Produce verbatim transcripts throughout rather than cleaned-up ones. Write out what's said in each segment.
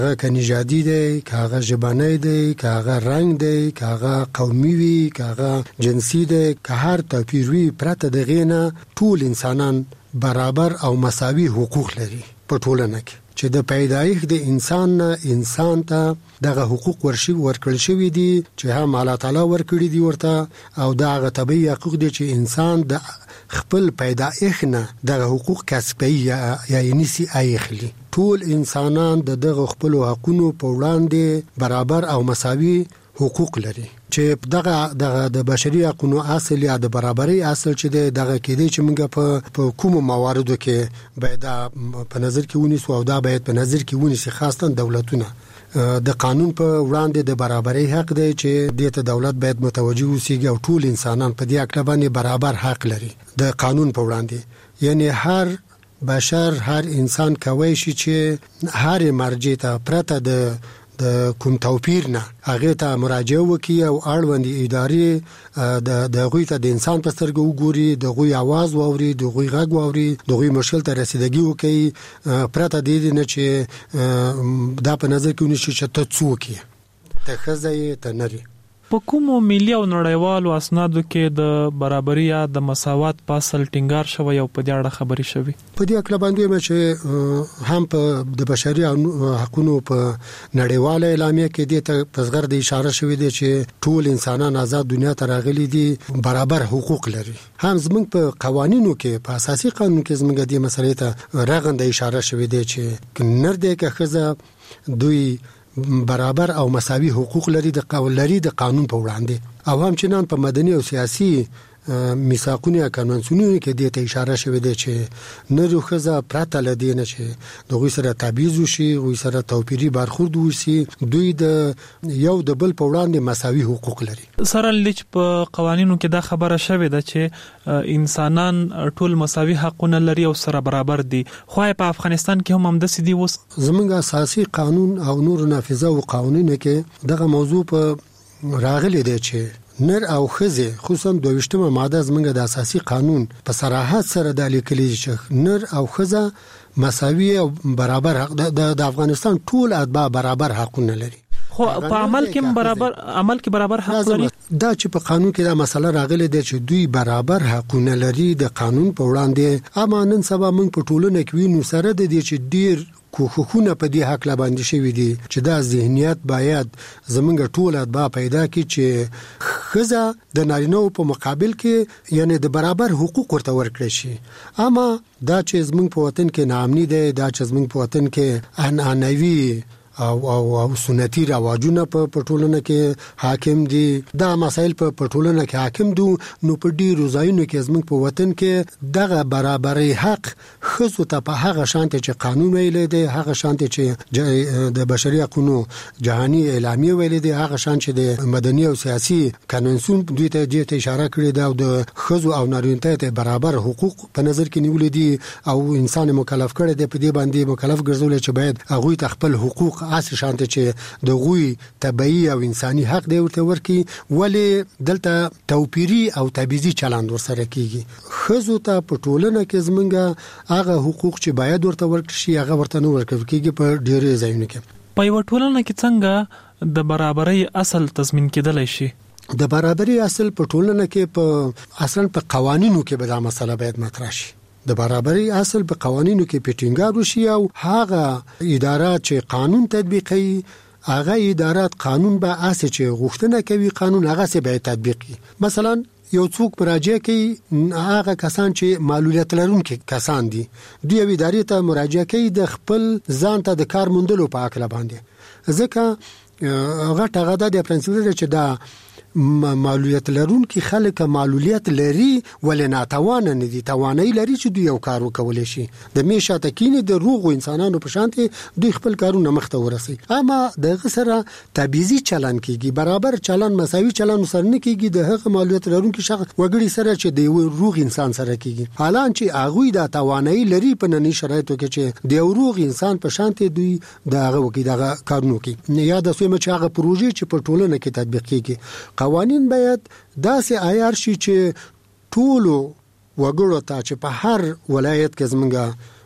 که نژادي دی، که هغه ژبنی دی، که هغه رنګ دی، که هغه قومي وي، که هغه جنسي دی، که هر توپیر وي، پرته د هغې نه ټول انسانان برابر او مساوي حقوق لري په ټولنه کې. چې د پیدایښت د انسان نه انسان ته دغه حقوق ورشي ورکړل شوي دي چې هم الله تعالی ورکړي دي ورته، او دا هغه طبیعي حقوق دي چې انسان د خپل پیدایښت نه دغه حقوق کسبي یا یې نیسي اخلي. ټول انسانان د دغه خپل حقوقو په وړاندې برابر او مساوي حقوق لري. چې دغه دغه د بشري حقوقو اصل یا د برابرۍ اصل چې دغه کېدی چې موږ په په کوم مواردو کې باید په نظر کې ونیسو، او دا باید په نظر کې ونیسي خاصه دولتونه. د قانون په وړاندې د برابرۍ حق دی چې دې ته دولت باید متوجه اوسیږي، او ټول انسانان په دې حق باندې برابر حق لري د قانون په وړاندې. یعنی هر بشر، هر انسان کوي شي چې هر مرجع ته پرته د د کوم توپیر نه هغه ته مراجعه وکړي او اړوند ادارې د د غوي ته د انسان په سترګو وګوري، د غوي आवाज واوري، د غوي غږ واوري، د غوي مشکل ته رسیدګي وکړي، پرته دې نه چې دا په نظر کې ونیسي چې ته څوک یې، ته ښځه یې، ته نر یې. په کومو ملي او نړیوالو اسنادو کې د برابرۍ یا د مساوات په اصل ټینګار شوی او په دې اړه خبرې شوي؟ په دې اړه باندې چې هم په د بشري حقوقو په نړیواله اعلامیه کې دې ته په صغر د اشاره شوی دی چې ټول انسانان آزاد دنیا ته راغلي دي، برابر حقوق لري. هم زموږ په قوانینو کې، په اساسي قانون کې زموږ د مسلې ته رغنده اشاره شوی دی چې نر دې که ښځه دوی برابر او مساوي حقوق لري د قانون لري د قانون په وړاندې. او هم چې نن په مدني او سیاسي میثاقونو یا قانونونو کې دې ته اشاره شوی دی چې نر او ښځه پرته لدی نه چې د غوي سره تبعیض وشي، غوي سره توپیری برخورد وشي، دوی د یو د بل په وړاندې مساوي حقوق لري. سره لچ په قوانینو کې دا خبره شوی ده چې انسانان ټول مساوي حقونه لري او سره برابر دي، خو په افغانستان کې هم همداسې دي. اوس زموږ اساسي قانون او نور نافذه او قوانینو کې دغه موضوع په راغلي دی چې نر او ښځه، خصوصا دویشتمه ماده زموږ د اساسي قانون په صراحت سره د لیکلي چې نر او ښځه مساوي او برابر حق د افغانستان ټول اتباع برابر حقونه لري. خو په عمل کې برابر عمل کې برابر حق لري. دا چې په قانون کې دا مسله راغلي ده چې دوی برابر حقونه لري د قانون په وړاندې. اما نن سبا موږ په ټولنه کې وینو سره د دې چې ډیر کوښښونه په دې حق لباندې شوی دي چې دا ذهنیت باید زمونږ ټول اتباع پیدا کړي چې ښځه د نارینه‌و په مقابل کې یعنی د برابر حقوق ورته ورکړي شي. اما دا چې زمونږ په وطن کې ناامني ده، دا چې زمونږ په وطن کې عنعنوي او او او سنتي رواجونه په پټولنه کې حاکم دي، دا مسائل په پټولنه کې حاکم دي، نو په ډیرو ځایونو کې زموږ په وطن کې دغه برابرۍ حق خصو ته په هغه شانته چې قانون ویل دی، هغه شانته چې د بشري حقوقو جهاني اعلامیه ویل دی، هغه شان چې د مدني او سیاسي قانون دوی ته د اشاره کړې ده او د خصو او نارینه ته برابر حقوق په نظر کې نیول دي او انسان مکلف کړي دی، په دې باندې مکلف ګرځول چې باید هغه ته خپل حقوق اصل شانته چې د غوي طبيعي او انساني حق دی ورته ورکی، ولی دلته توپیری او تبعیضي چلند ورسره کیږي. خزو ته په ټولنه کې زمونږه هغه حقوق چې باید ورته ورکړي هغه ورته نه ورکړي کیږي په ډیره ځایونو کې. په یو ټولنه کې څنګه د برابرۍ اصل تضمین کېدلای شي؟ د برابرۍ اصل په ټولنه کې په اصلا په قوانینو کې به دا مسله باید مطرح شي. د برابرۍ اصل په قوانینو کې پټینګار وشي او هغه ادارات چې قانون تطبیقي هغه ادارات قانون به اساس چې غوښتنه کوي قانون هغه سه به تطبیقي. مثلا یو څوک مراجعه کوي هغه کسان چې معلولیت لرونکي کسان دي، دوی ادارې ته مراجعه کوي د خپل ځان ته د کار موندلو په اړه باندې، ځکه غټه غدا د پرنسپل چې دا معلولیت لرونکي خلک معلولیت لري ولې ناتوان نه دي، توانایي لري چې دوی یو کار وکولای شي. د میشه تکینه د روغ انسانانو په شانتي دوی خپل کارونه مخته ورسي. اما د غسره تبعیضي چلن کیږي، برابر چلن مساوي چلن سره نه کیږي د هغه معلولیت لرونکي شخص وګړي سره چې د روغ انسان سره کیږي، حالان چې هغه د توانایي لري په ننني شرایطو کې چې د روغ انسان په شانتي دوی دغه وکي دغه کارونه کوي. یا د سومه چې هغه پروژې چې په ټولنه کې تطبیق کیږي، قوانین باید داسې عیار شي چې ټولو وګړو ته چې په هر ولایت کې زمونږ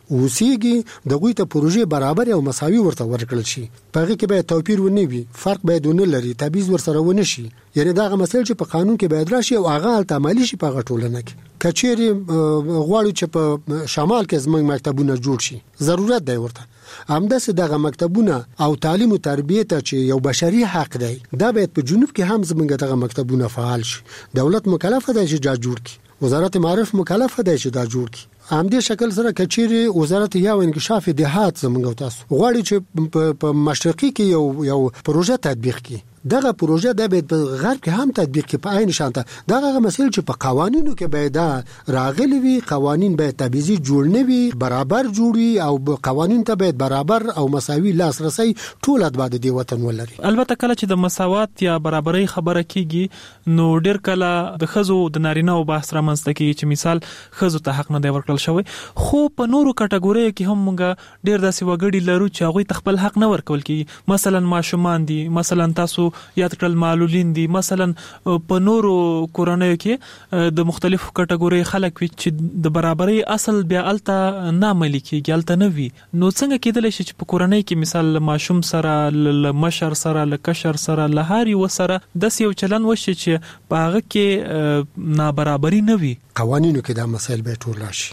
اوسېږي دغه ته پروژې برابر او مساوي ورته ورکړل شي. په هغه کې به توپیر ونه وي، فرق باید ونه لري، تبعیض ورسره ونه شي. یعنی دا مسله چې په قانون کې باید راشي او هغه التمالي شي په غټولنه کې. کچېری غواړو چې په شمال کې زموږ مکتبونه جوړ شي، ضرورت دی ورته. همداسې دغه مکتبونه او تعلیم او تربیه ته چې یو بشري حق دی، دا باید په جنوب کې هم زموږ دغه مکتبونه فعال شي. دولت مکلف دی چې دا جوړ کړي، وزارت معارف مکلف دی چې دا جوړ کړي. همدې شکل سره کچېری وزارت یا انکشاف دهات زموږ تاسو غواړي چې په مشرقي کې یو یو پروژه تطبیق کړي، دغه پروژه د به په غرب کې هم تطبیق کې په عین شانته دغه مسایل چې په قوانینو کې باید راغلي وي، قوانین باید تبعیضي جوړ نه وي، برابر جوړي او قوانین ته باید برابر او مساوي لاسرسي ټول اتباع د وطن ولري. البته کله چې د مساوات یا برابرۍ خبره کیږي نو ډیر کله د خزو د نارینه او بحث رامنځته کیږي چې مثال خزو ته حق نه دی ورکړل شوی، خو په نورو کټګوریو کې هم موږ ډیر داسې وګړي لرو چې هغه تخپل حق نه ورکول کیږي. مثلا ماشومان دي، مثلا تاسو یاد کړل معلولین دي، مثلا په نورو کورنیو کې د مختلفو کټګوري خلک وي چې د برابرۍ اصل بیا الته نه عملي کیږي، الته نه وي. نو څنګه کېدلی شي چې په کورنۍ کې مثال ماشوم سره ل مشر سره ل کشر سره ل هاري وسره د یو چلن وشي چې په هغه کې نابرابري نه وي؟ قوانینو کې دا مسایل به ټول راشي.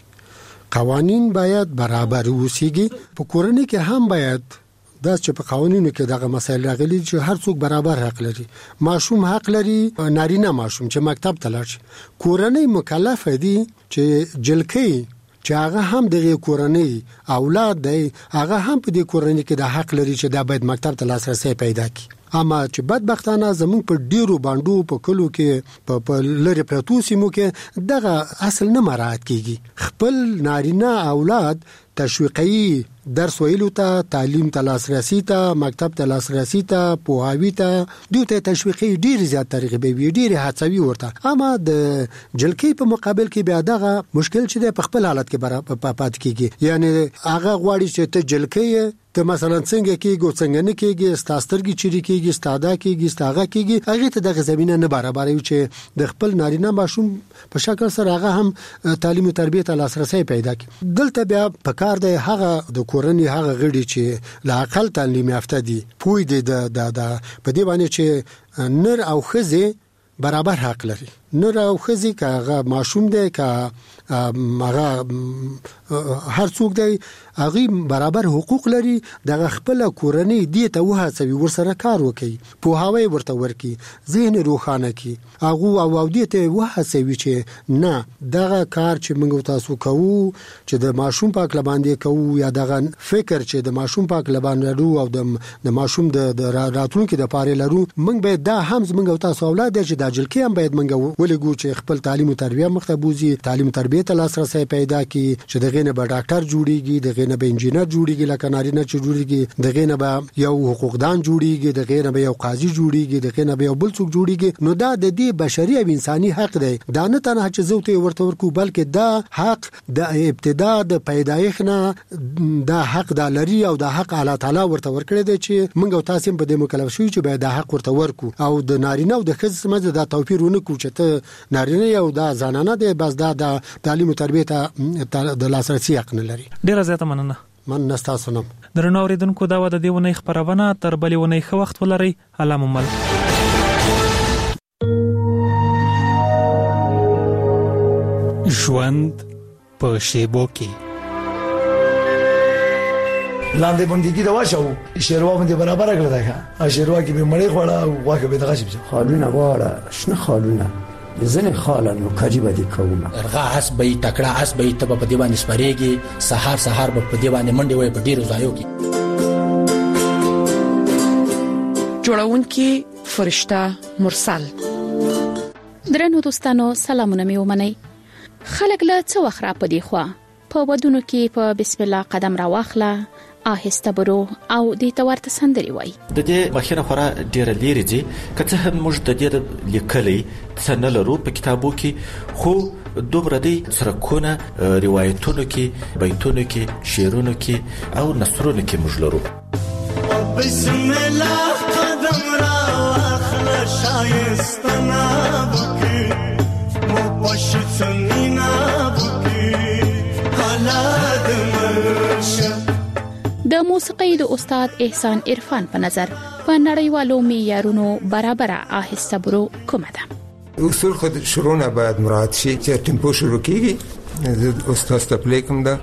قوانین باید برابر اوسېږي. په کورنۍ کې هم باید دا چې په قوانینو کې دغه مسایل راغلي چې هر څوک برابر حق لري. ماشوم حق لري، نارینه ماشوم چې مکتب ته لاړ شي. کورنۍ مکلف دي چې جلکې چې هغه هم د کورنۍ اولاد دی، هغه هم په دې کورنۍ کې د حق لري چې دا باید مکتب ته لاسرسي پیدا کړي. اما چې بدبختانه زموږ په ډیرو باندو په کلو کې په لری پرتو سیمو کې دغه اصل نه مراعات کیږي. خپل نارینه اولاد تشویقي درس ویلو ته، تعلیم ته لاسرسي ته، مکتب ته لاسرسي ته، پوهاوی ته دوی ته تشویقي ډیر زیات طریقې به وي، ډیر هڅوي ورته. اما د جلکې په مقابل کې بیا دغه مشکل چې په خپل حالت کې برابر پات کیږي. یعنی هغه غواړي چې ته جلکې ته مثلا څنګه کېږي څنګه نه کېږي، ستاسترګي چيري کېږي، ستاده کېږي، ستاغه کېږي، هغه ته دغه زمينه نه برابر وي چې د خپل نارینه ماشوم په شکل سره هغه هم تعلیم او تربیه ته لاسرسي پیدا کړي. دلته بیا په کار دی هغه د کورنۍ هغه غړي چې لا عقل تعلیم یافته دي، پوی دي د د په دې باندې چې نر او خزه برابر حق لري. نر او خزي کاغه ماشوم دی کا هغه هر څوک دی هغه برابر حقوق لري. دغه خپل کورنۍ دی ته وهڅوي ورسره کار وکړي، پوهاوی ورته ورکړي، ذهن روښانه کړي، هغه او او دی ته وهڅوي چې نه دغه کار چې موږ تاسو کوو چې د ماشوم پاک لباندې کوو یا دغه فکر چې د ماشوم پاک لباندې لرو او د ماشوم د راتلونکو د پاره لرو، موږ به دا هم موږ تاسو اولاد چې د جلکې هم باید موږ ولګو چې خپل تعلیم او تربیه مختبوزي، تعلیم تربیه ته لاسرسي پیدا کړي، چې دغه نه به ډاکټر جوړيږي، دغه نه به انجینر جوړيږي، لکه نارینه چې جوړيږي، دغه نه به یو حقوقدان جوړيږي، دغه نه به یو قاضي جوړيږي، دغه نه به یو بل څوک جوړيږي. نو دا د دې بشري او انساني حق دی. دا نه تنه چې زوته ورته ورکو، بلکې دا حق د ابتدا د پیدایښت نه دا حق د لري او دا حق الله تعالی ورته ورکړي دی چې موږ تاسو په دې مکلف شو چې به دا حق ورته ورکو. او د نارینه او د ښځې سمجه دا توپیر ونه کو چې ته نارینه یو دا زنانه دی، بس دا د تعلیم او تربیه ته د لاسرسي حق نه لري. ډیره زیاته مننه. من نستا سنم درنو اوریدونکو، دا و د دې ونې خبرونه تر بلې ونې ښه وخت ولرئ. الله مو مل. ژوند په شیبو کې لاندې بندګي دا واښو شیروا باندې برابر کړل دا ښه شیروا کې به مړې خوړه او واکه به دغه شي خالونه واړه شنه خالونه ځنه خالانو کاجی باندې کومه ارغا اس به تکړه اس به ته په دی باندې سپریږي، سحر سحر په دی باندې منډي وای په ډیرو ځایو کې. جوړونکي فرشته مرسل. درنو دوستانو سلامونه مې ومنئ. خلک له څو وخت را پدې خو په ودونو کې په بسم الله قدم را واخله، آهسته برو او دې ته ورته سندري وای. د دې مخینه خورا ډیره لیري دي کته هم موږ د دې لیکلي څه نه لرو په کتابو کې، خو دومره دي سرکونه روایتونو کې، بیتونو کې، شعرونو کې او نثرونو کې موږ لرو. بسم الله قدم را واخله شایستنا بکی مو پښتنینا بکی حالات د موسیقۍ د استاد احسان عرفان په نظر په نړیوالو معیارونو برابر آهسته برو کومه ده؟ اصول خود شروع نه باید مراعات شي چې ټیمپو شروع کیږي استاد تپلیکم ده.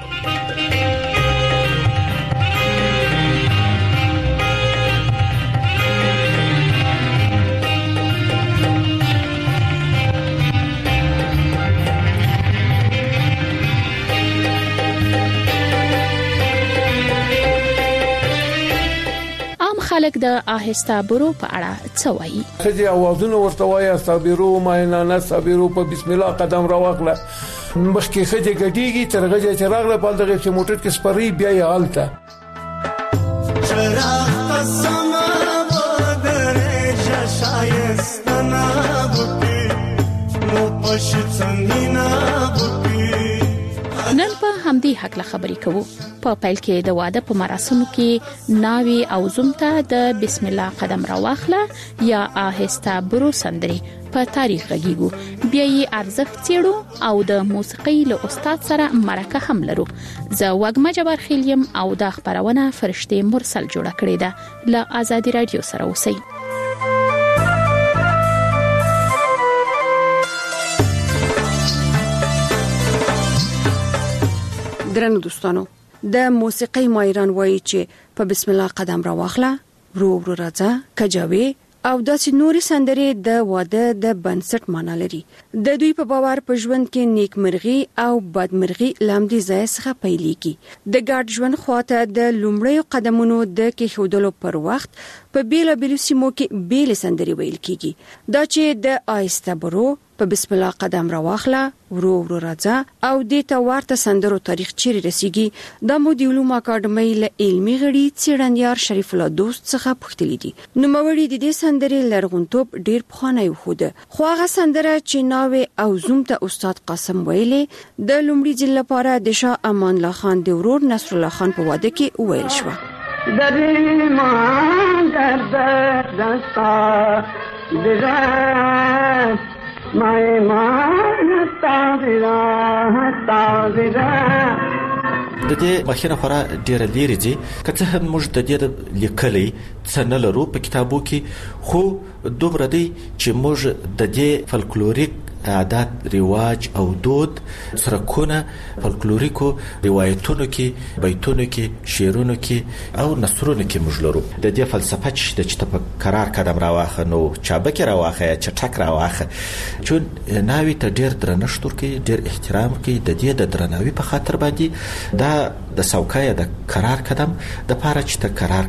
خلک د آهسته برو په اړه څه وایي؟ خځې اوازونه ورته وایي استابیرو ماینانه استابیرو په بسم الله قدم راوخله مخکې خځې ګډیږي ترغه چې راغله په دغه چې موټر کې سپری بیا یې حالته چراغ تسما بدرې شایستنا بوکي نو پښ څنګه بوکي. نن په همدې حق له خبرې کوو. په پیل کې د واده په مراسمو کې ناوي او زومته د بسم الله قدم راواخله یا آهسته برو سندري په تاریخ غږیږو، بیا یې ارزښت څېړو او د موسیقۍ له استاد سره مرکه هم لرو. زه وګما جبار خیلیم او دا خبرونه فرشته مرسل جوړه کړې ده. له آزادي رادیو سره اوسئ. درنو دوستانو، د موسیقۍ ماهران وایي چې په بسم الله قدم راواخله، ورو ورو راځه، کجاوي او داسې نورې سندرې د واده د بنسټ معنی لري. د دوی په باور په ژوند کې نیکمرغي او بدمرغي لامدي ځای څخه پیلېږي. د ګډ ژوند خواته د لومړیو قدمونو د کېښودلو پر وخت په بیلابیلو سیمو کې بیلې سندرې ویل کېږي. دا چې د آهسته برو په بسم الله قدم راواخله، ورو ورو راځه او د توارته سندرو تاریخ چیرې رسیږي، د مو د علوم اکاډمۍ له علمي غړي څېړنیار شریف الله دوست څخه پوښتلې دي. نو موري د دې سندرې لرغونتوب ډیر پخوانی وخت، خو هغه سندره چې ناوې او زومته استاد قاسم ویلې د لومړي ځل لپاره د شاه امان الله خان د ورور نصر الله خان په واده کې ویل شو. دریمان در دستا درات مای مان تاویرا تاویرا د دې مخینه خورا ډیره لیري دي که څه هم موږ د دې لیکلي څه نه لرو په کتابو کې، خو دومره دی چې موږ د دې فلکلوریک عادات رواج او دود سرکونه فلکلوریکو روایتونو کې بیتونو کې شعرونو کې او نثرونو کې موږ لرو. د دې فلسفه چې په قرار قدم راواخه نو چابک راواخه چې ټک راواخه چون ناوی ته ډیر درنښت ورکړي، ډیر احترام کوي. د دې د درناوي په خاطر باندې دا د سوکای د قرار قدم د پاره چې ته قرار